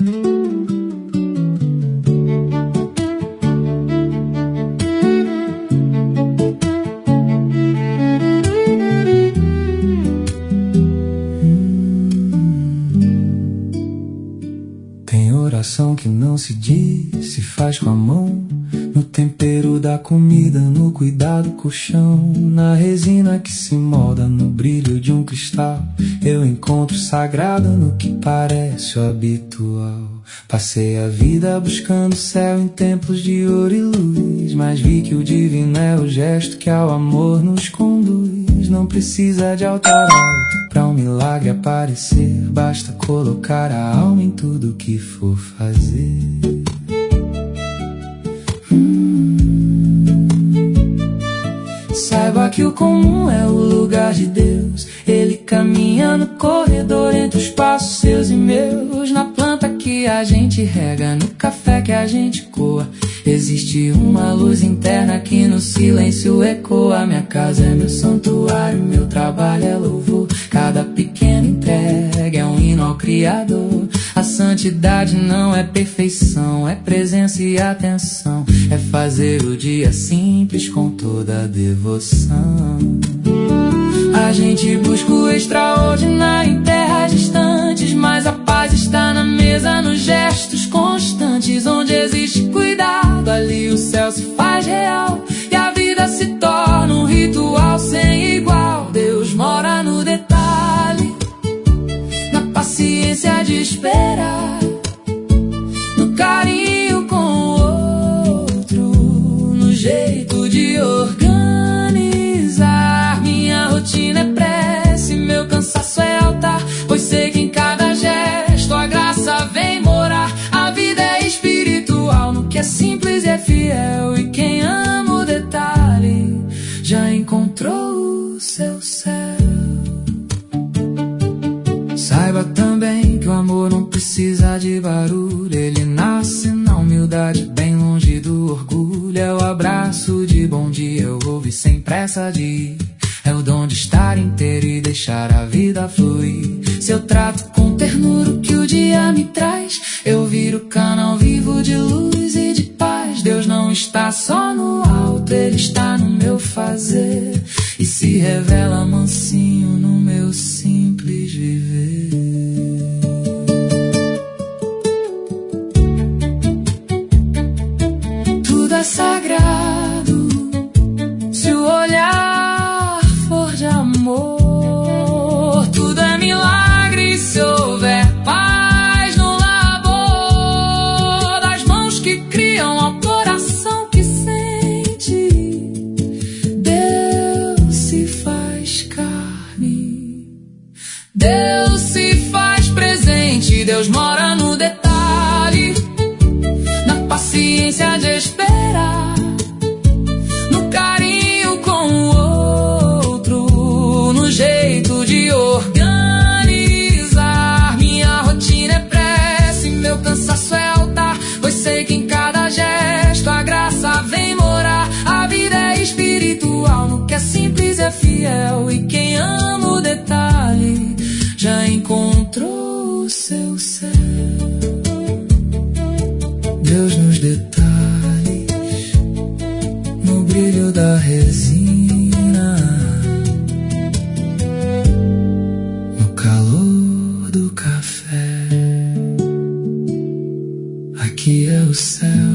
Que não se diz, se faz com a mão, no tempero da comida, no cuidado com o chão, na resina que se molda, no brilho de um cristal. Eu encontro sagrado no que parece o habitual. Passei a vida buscando céu em templos de ouro e luz, mas vi que o divino é o gesto que ao amor nos conduz. Não precisa de altar alto pra um milagre aparecer, basta colocar a alma em tudo que for fazer. Saiba que o comum é o lugar de Deus. Ele caminha no corredor entre os passos seus e meus, na planta que a gente rega, no café que a gente coa. Existe uma luz interna que no silêncio ecoa. Minha casa é meu santuário, meu trabalho é louvor. Cada pequena entrega é um hino ao Criador. A santidade não é perfeição, é presença e atenção. É fazer o dia simples com toda a devoção. A gente busca o extraordinário em terras distantes, mas a paz está na mesa, nos gestos constantes. Onde existe cuidado, ali o céu se faz real e a vida se torna um ritual sem igual. Deus mora no detalhe, na paciência de esperar, no carinho com o outro, no jeito de organizar. Minha rotina é prece, meu cansaço é altar, pois sei que em cada gesto a graça vem morar. A vida é espiritual no que é simples e é fiel, e quem ama o detalhe já encontrou o seu céu. Saiba também que o amor não precisa de barulho, ele nasce na humildade, bem longe do orgulho. É o abraço de bom dia, eu ouvi sem pressa de ir. É o dom de estar inteiro e deixar a vida fluir. Se eu trato com ternura o que o dia me traz, eu viro canal vivo de luz e de paz. Deus não está só no alto, Ele está no meu fazer e se revela mansinho no meu simples viver. Tudo é sagrado se o olhar for de amor. Tudo é milagre se houver paz no labor das mãos que criam ao coração que sente. Deus se faz carne, Deus se faz presente. Deus mora no detalhe, na paciência de esperar, no carinho com o outro, no jeito de organizar. Minha rotina é prece, meu cansaço é altar, pois sei que em cada gesto a graça vem morar. A vida é espiritual no que é simples e é fiel, e quem ama o detalhe já encontrou o seu céu. Deus nos detalhes, no brilho da resina, no calor do café. Aqui é o céu.